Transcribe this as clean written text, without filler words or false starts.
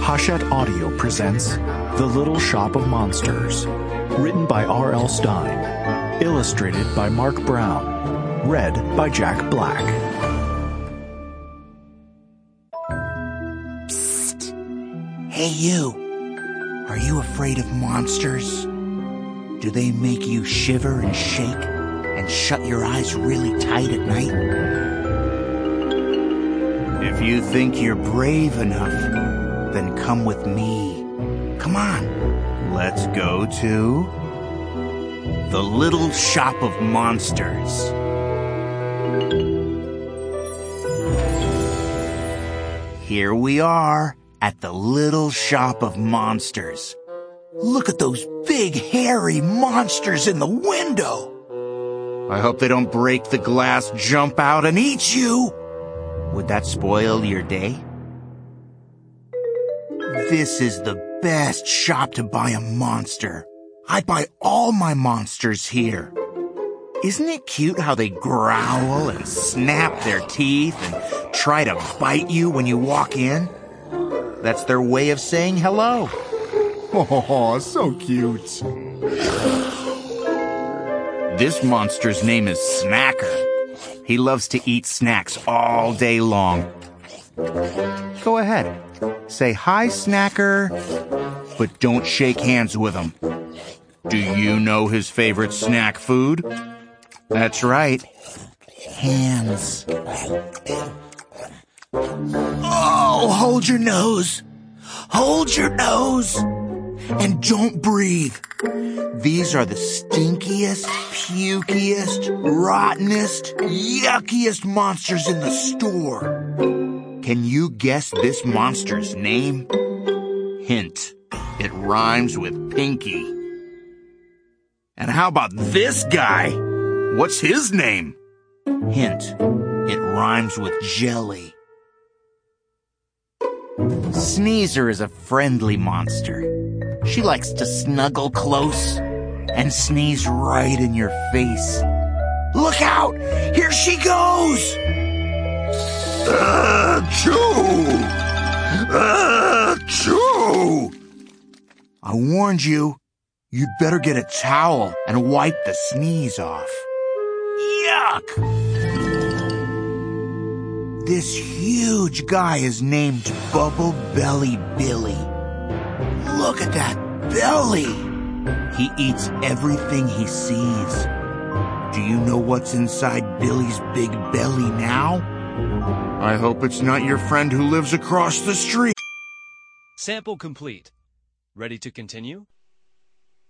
Hachette Audio presents The Little Shop of Monsters, written by R.L. Stein, illustrated by Mark Brown, read by Jack Black. Psst! Hey you! Are you afraid of monsters? Do they make you shiver and shake and shut your eyes really tight at night? If you think you're brave enough, then come with me. Come on, let's go to The Little Shop of Monsters. Here we are at the Little Shop of Monsters. Look at those big hairy monsters in the window. I hope they don't break the glass, jump out, and eat you. Would that spoil your day? This is the best shop to buy a monster. I buy all my monsters here. Isn't it cute how they growl and snap their teeth and try to bite you when you walk in? That's their way of saying hello. Oh, so cute. This monster's name is Snacker. He loves to eat snacks all day long. Go ahead. Say hi, Snacker, but don't shake hands with him. Do you know his favorite snack food? That's right. Hands. Oh, hold your nose. Hold your nose. And don't breathe. These are the stinkiest, pukiest, rottenest, yuckiest monsters in the store. Can you guess this monster's name? Hint. It rhymes with Pinky. And how about this guy? What's his name? Hint. It rhymes with Jelly. Sneezer is a friendly monster. She likes to snuggle close and sneeze right in your face. Look out! Here she goes! Achoo! Achoo! I warned you. You'd better get a towel and wipe the sneeze off. Yuck! This huge guy is named Bubble Belly Billy. Look at that belly! He eats everything he sees. Do you know what's inside Billy's big belly now? I hope it's not your friend who lives across the street. Sample complete. Ready to continue?